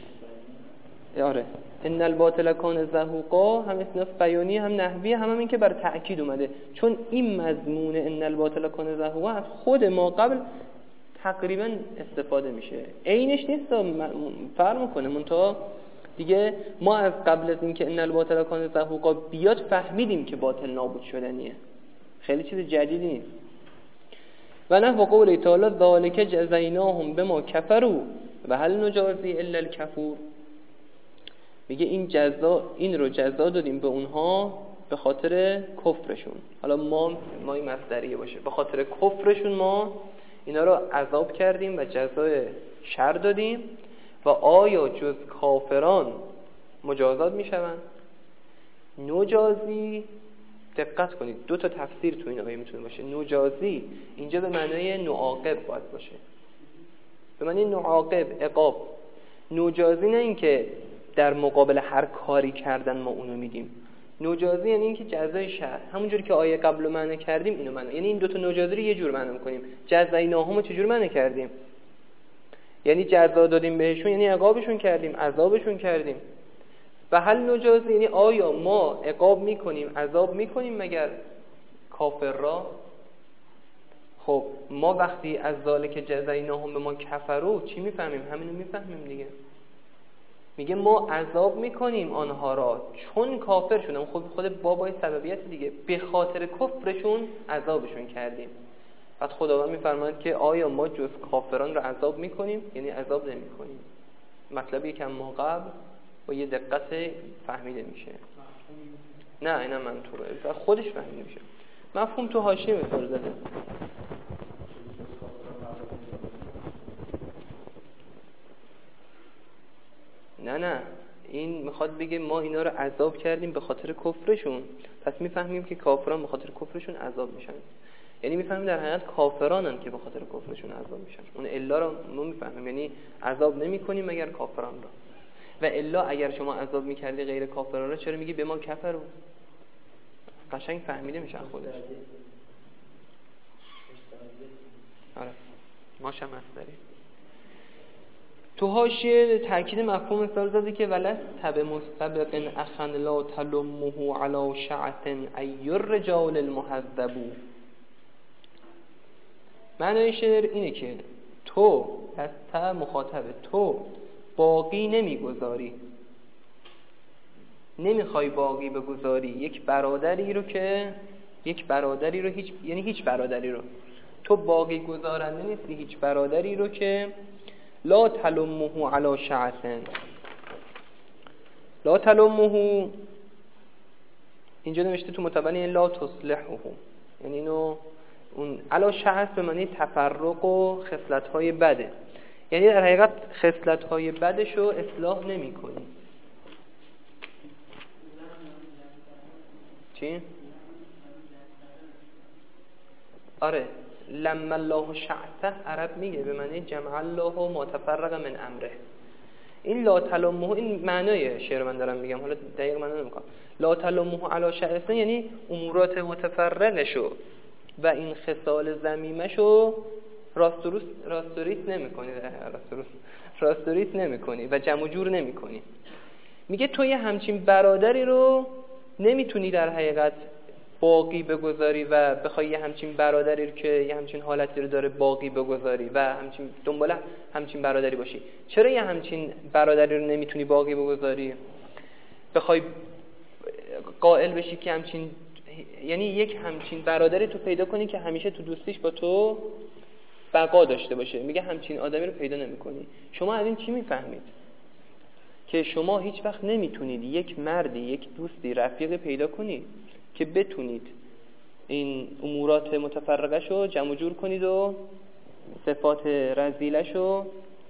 آره ان الباطل کان زهوقا هم اسم بیانی هم نحوی هم, هم این که بر تأکید اومده، چون این مضمون ان الباطل کان زهوقا از خود ما قبل تقریبا استفاده میشه. عینش نیست، فرق میکنه. منتها دیگه ما از قبل از اینکه ان الباطل کان زهوقا بیاد فهمیدیم که باطل نابود شدنیه، خیلی چیز جدیدی نیست. و نه قول تعالی ذالک جزیناهم بما کفروا و هل نجازی الا الکفور. میگه این جزا، این رو جزا دادیم به اونها به خاطر کفرشون. حالا ما مای مصدریه باشه، به خاطر کفرشون ما اینا رو عذاب کردیم و جزای شر دادیم. و آیا جز کافران مجازات میشوند؟ نجازی، دقت کنید دو تا تفسیر تو این آیه میتونه باشه. نجازی اینجا به معنای نعاقب باید باشه، به معنی نعاقب، عقاب. نجازی نه این که در مقابل هر کاری کردن ما اونو میدیم. نجازی یعنی این که جزای شر، همونجوری که آیه قبل رو معنی کردیم اینو معنی، یعنی این دو تا نجازی رو یه جور معنی می‌کنیم. جزایناهم رو چجور معنی کردیم؟ یعنی جزا دادیم بهشون، یعنی عقابشون کردیم، عذابشون کردیم. و هل نجازی یعنی آیا ما عقاب میکنیم، عذاب میکنیم مگر کافر را؟ خب ما وقتی از ذالک جزایناهم به ما کفروا چی میفهمیم؟ همینو میفهمیم دیگه. میگه ما عذاب میکنیم آنها را چون کافر شدن. خب خود بابای سببیت دیگه، به خاطر کفرشون عذابشون کردیم. بعد خداوند میفرماید که آیا ما جز کافران را عذاب میکنیم؟ یعنی عذاب نمیکنیم. مطلبی که ما قبل با یه دقت فهمیده میشه. نه اینا منطوره، خودش فهمیده میشه. مفهوم تو حاشیه مثال زده. نه نه این میخواد بگه ما اینا رو عذاب کردیم به خاطر کفرشون، پس میفهمیم که کافران به خاطر کفرشون عذاب میشن. یعنی میفهمیم در حقیقت کافرانن که به خاطر کفرشون عذاب میشن. اون الا رو ما میفهمیم، یعنی عذاب نمیکنیم مگر کافران را. و الا اگر شما عذاب میکردی غیر کافران را چرا میگی به ما کفر؟ قشنگ فهمیده میشه خودش. آره ماشم مصدری. تو حاشیه تاکید مفهوم مثال زده که ولست تب مستبق اخن لا تلمه علی شعث ای الرجال المهذب. معنای شعر اینه که تو لست مخاطبه، تو باقی نمیگذاری، نمیخوای باقی بگذاری یک برادری رو که یک برادری رو هیچ، یعنی هیچ برادری رو تو باقی گذارنده نیستی، هیچ برادری رو که لا تلمه علی شعث. لا تلمه اینجا نوشته تو متبنی لا تصلحه، یعنی اینو اون علی شعث به معنی تفرق و خصلت‌های بده، یعنی در حقیقت خصلت‌های بدش رو اصلاح نمی‌کنی. چی؟ آره لما الله شعثه عرب میگه به معنی جمع الله ما تفرق من امره. این لا تلمه این معنای شعر من دارم میگم، حالا دقیق معنی نمیکنم. لا تلمه علی شعث یعنی امورات متفرقشو و این خصال ذمیمشو راست و راست و ریت نمیکنی، راست و راست و ریت نمیکنی و جمع و جور نمیکنی. میگه تو یه همچین برادری رو نمیتونی در حقیقت باقی بگذاری و بخوای یه همچین برادری رو که یه همچین حالتی رو داره باقی بگذاری و همچین دنبال همچین برادری باشی. چرا یه همچین برادری رو نمیتونی باقی بگذاری؟ بخوای قائل بشی که همچین، یعنی یک همچین برادری تو پیدا کنی که همیشه تو دوستیش با تو بقا داشته باشه. میگه همچین آدمی رو پیدا نمی‌کنی. شما از این چی میفهمید؟ که شما هیچ وقت نمیتونید یک مردی، یک دوستی، رفیق پیدا کنید که بتونید این امورات متفرقه شو جمع و جور کنید و صفات رذیله شو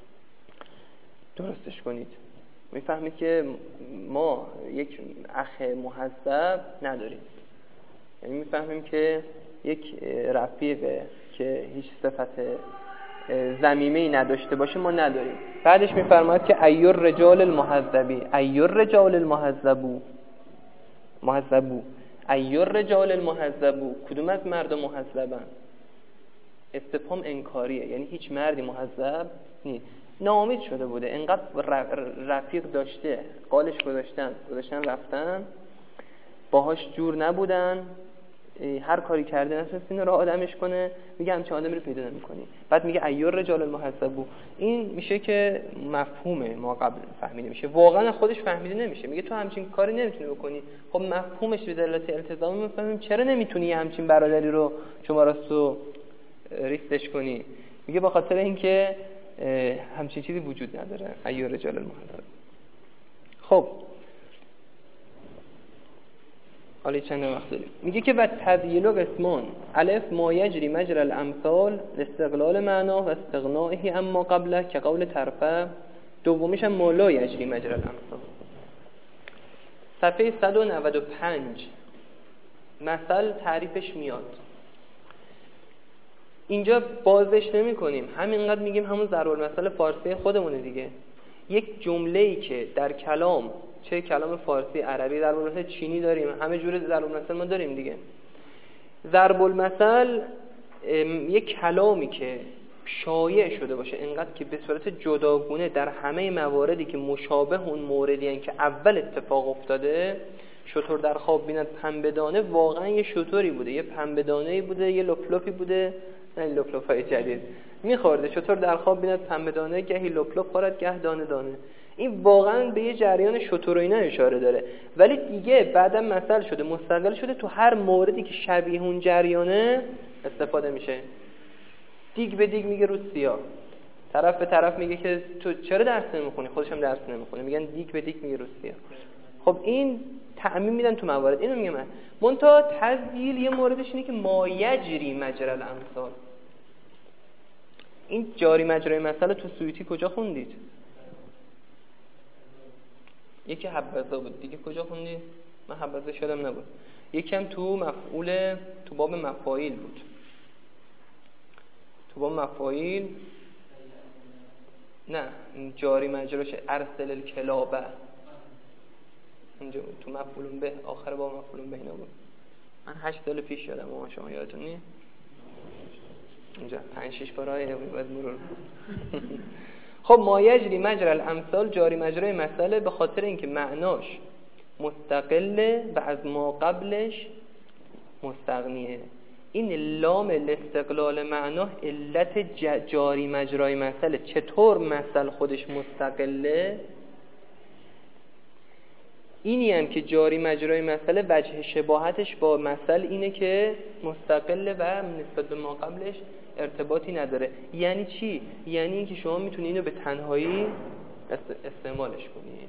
درستش کنید. میفهمید که ما یک اخ مهذب نداریم، یعنی میفهمیم که یک رفیق که هیچ صفت ذمیمه‌ای نداشته باشه ما نداریم. بعدش میفرماید که ایور رجال المهذبی، ایور رجال المهذبو مهذبو ایور رجال المهذبو، کدوم از مرد مهذبن؟ استفهام انکاریه، یعنی هیچ مردی مهذب نیست. ناامید شده بوده، انقدر رفیق داشته قالش گذاشتن گذاشتن رفتن، باهاش جور نبودن، هر کاری کرده نتونستین رو آدمش کنه. میگه همچین آدمی رو پیدا نمی‌کنی. بعد میگه ایور رجال المهذبو. این میشه که مفهومه ما قبل فهمیده میشه، واقعا خودش فهمیده نمیشه. میگه تو همچین کاری نمیتونی بکنی. خب مفهومش به دلالت التزامی میفهمیم چرا نمیتونی همچین برادری رو شما راستو ریستش کنی. میگه به خاطر اینکه همچین چیزی وجود نداره. ایور رجال المهذب. خب حالا چند وقت داریم. میگه که و تذییل و قسمان الف ما یجری مجرى الامثال استقلال معنا و استغنائه اما قبله که قول طرفه. دومیش هم ما لا یجری مجرى الامثال. صفحه صد و نود و پنج مثل تعریفش میاد. اینجا بازش نمی کنیم، همینقدر میگیم همون ضرب المثل فارسی خودمونه دیگه. یک جمله‌ای که در کلام، چه کلام فارسی، عربی، ضرب المثل چینی داریم، همه جور ضرب المثل ما داریم دیگه. ضرب المثل یک کلامی که شایع شده باشه اینقدر که به صورت جداگونه در همه مواردی که مشابه اون موردی هستن که اول اتفاق افتاده، شتر در خواب بیند پنبه دانه، واقعا یه شتری بوده، یه پنبه دانه‌ای بوده، یه لپلپی بوده، نه لپلپای جدید میخورده. شتر در خواب بیند پنبه دانه، گهی لپلپ خورد گه دانه دانه. این واقعا به یه جریان شتر و اینا اشاره داره، ولی دیگه بعدم مثل شده، مستقل شده، تو هر موردی که شبیه اون جریانه استفاده میشه. دیگ به دیگ میگه رو سیاه، طرف به طرف میگه که تو چرا درس نمیخونی، خودش هم درس نمیخونه، میگن دیگ به دیگ میگه رو سیاه. خب این تعمیم میدن تو موارد. اینو میگم من منتها تذییل یه موردش اینه که ما یجری مجرى الامثال. این جاری مجرای مثلا تو سیوطی کجا خوندید؟ یکی حبذا بود دیگه، کجا خوندید؟ من حبذا شدم نبود. یکی هم تو مفعول، تو باب مفاعیل بود. تو با مفاعیل نه جاری مجراش ارسل الکلابه اینجا تو مفعول به آخر با مفعول به اینا بود. من هشت سال پیش یادم ما شما یادتون نیست اینجا پنج شش بارای باید مرور خب ما یجری مجرى الامثال جاری مجرای مسئله به خاطر اینکه معناش مستقله و از ما قبلش مستغنیه. این لام الاستقلال معنا علت جاری مجرای مسئله. چطور مسئله خودش مستقله؟ اینی هم که جاری مجرای مسئله وجه شباهتش با مسئله اینه که مستقله و نسبت به ما قبلش ارتباطی نداره. یعنی چی؟ یعنی اینکه شما میتونی اینو به تنهایی استعمالش کنی.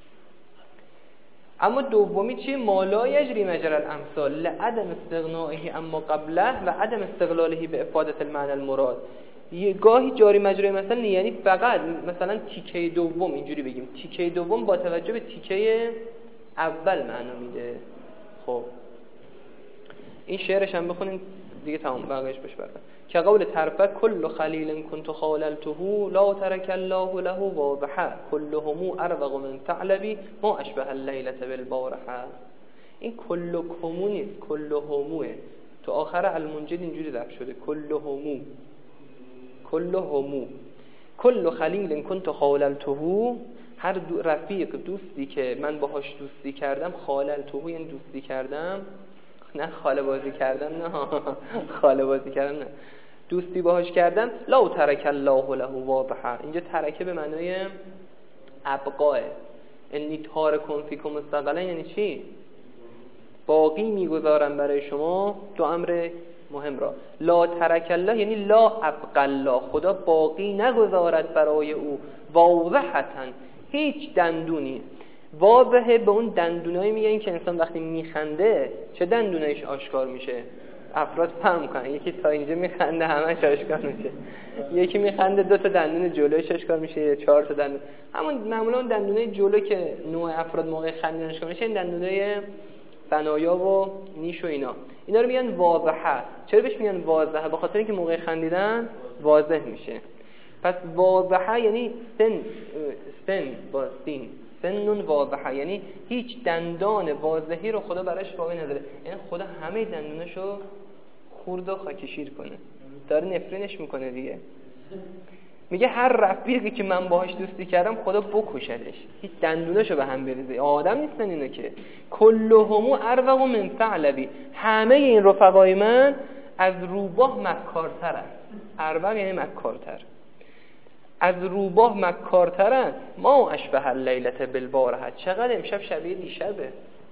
اما دومی چی؟ مالا یجری مجرى الامثال لعدم استغنائه اما قبله و عدم استقلاله به افادت المعنى المراد. یه گاهی جاری مجرای مثلا یعنی فقط مثلا تیکه دوم اینجوری بگیم تیکه دوم با توجه به تیکه اول معنا میده. خب این شعرش هم بخونین دیگه تمام بقیش بش برد که قول طرفه کل خلیل کنت خاللته لا ترک الله له واضحه كلهم اربغ من ثعلبی ما اشبه اللیلة بالبارحه. این کل کمو نیست کلهموه. تو آخر المنجد اینجوری ضبط شده کلهمو کلهمو کل خلیل کنت خاللته هر دو رفیق دوستی که من باهاش دوستی کردم خاللته یعنی دوستی کردم نه خاله بازی کردم نه خاله بازی کردم نه دوستی باهاش کردم لا ترک الله له واضحه. اینجا ترکه به معنای ابقاه یعنی تارکون فیکم مستقلا یعنی چی؟ باقی میگذارم برای شما دو امر مهم را. لا ترک الله یعنی لا ابقى الله خدا باقی نگذارد برای او واضحتا هیچ دندونی. واضحه به اون دندونایی میگن که انسان وقتی میخنده چه دندونایش آشکار میشه. افراد فهم کنن یکی تا اینجا میخنده همش آشکار میشه یکی میخنده دو تا دندون جلویش آشکار میشه یا چهار تا دندون. همون معمولا اون دندونای جلو که نوع افراد موقع خندیدن آشکار میشه این دندونای ثنایا و نیش و اینا اینا رو میگن واضحه. چرا بهش میگن واضحه؟ به خاطر اینکه موقع خندیدن واضح میشه. پس واضحه یعنی سن سن با سین سنون واضحه یعنی هیچ دندان واضحی رو خدا براش باقی نداره. یعنی خدا همه دندوناشو خورد و خاکشیر کنه. داره نفرینش میکنه دیگه. میگه هر رفیقی که من باهاش دوستی کردم خدا بکشدش هیچ دندوناشو به هم بریزه. آدم نیستن اینا که کلهم اربغ من ثعلبی همه این رفقای من از روباه مکارترن. اربغ یعنی مکارتر. از روباه مکارترن. ما اشبه اللیلة بالبارحه چقدر امشب شبیه دیشبه.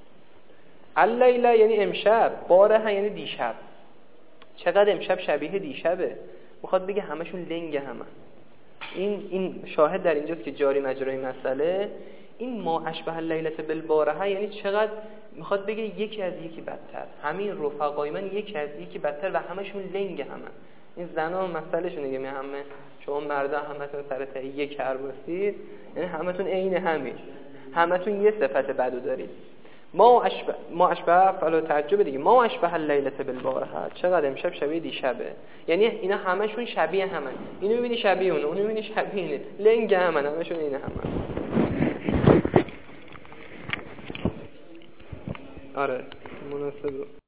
اللیله یعنی امشب بارحه یعنی دیشب. چقدر امشب شبیه دیشبه. میخواد بگه همشون لنگ همه. این این شاهد در اینجاست که جاری مجرای مسئله این ما اشبه اللیلة بالبارحه یعنی چقدر میخواد بگه یکی از یکی بدتر. همین رفقای من یکی از یکی بدتر و همشون لنگ همه. این زنا مسئله شونه که همه شما مردا همتون سر تا یک کرباسید یعنی همتون عین همین همتون یه صفت بدو دارید. ما اشبه ما اشبه فلو تعجب دیگه ما اشبه اللیلة بالبارحه چقدر امشب شبیه دیشبه. یعنی اینا همشون شبیه همن. اینو میبینی شبیه اونه اونو میبینی شبیه اینه لنگ همن همشون عین همن. آره مناسبه.